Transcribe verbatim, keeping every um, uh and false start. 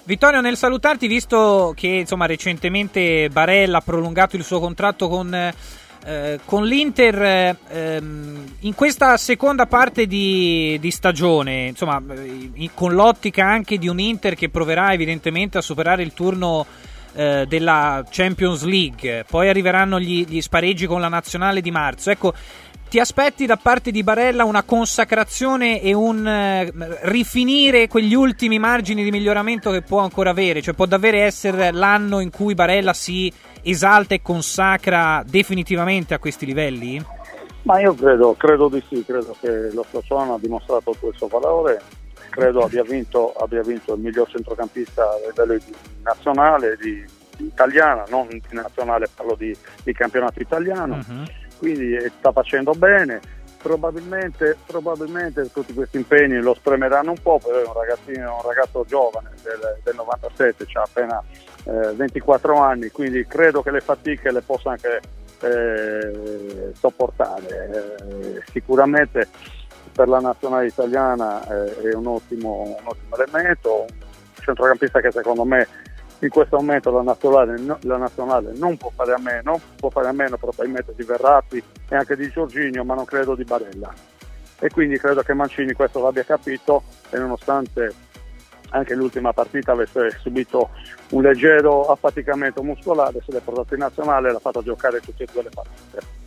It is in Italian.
Vittorio, nel salutarti, visto che insomma recentemente Barella ha prolungato il suo contratto con, eh, con l'Inter, ehm, in questa seconda parte di, di stagione, insomma, in, con l'ottica anche di un Inter che proverà evidentemente a superare il turno eh, della Champions League, poi arriveranno gli, gli spareggi con la nazionale di marzo, ecco, ti aspetti da parte di Barella una consacrazione e un eh, rifinire quegli ultimi margini di miglioramento che può ancora avere? Cioè può davvero essere l'anno in cui Barella si esalta e consacra definitivamente a questi livelli? Ma io credo, credo di sì, credo che lo scorso anno ha dimostrato il suo valore, credo abbia vinto, abbia vinto il miglior centrocampista a livello di nazionale, di, di italiana, non di nazionale, parlo di, di campionato italiano. Uh-huh. Quindi sta facendo bene, probabilmente, probabilmente tutti questi impegni lo spremeranno un po', perché è un ragazzino, un ragazzo giovane del, del novantasette, ha appena eh, ventiquattro anni, quindi credo che le fatiche le possa anche eh, sopportare. Eh, sicuramente per la nazionale italiana eh, è un ottimo, un ottimo elemento, un centrocampista che secondo me in questo momento la nazionale, la nazionale non può fare a meno, può fare a meno probabilmente di Verratti e anche di Jorginho, ma non credo di Barella. E quindi credo che Mancini questo l'abbia capito e nonostante anche l'ultima partita avesse subito un leggero affaticamento muscolare, se l'è portato in nazionale e l'ha fatto giocare tutte e due le partite.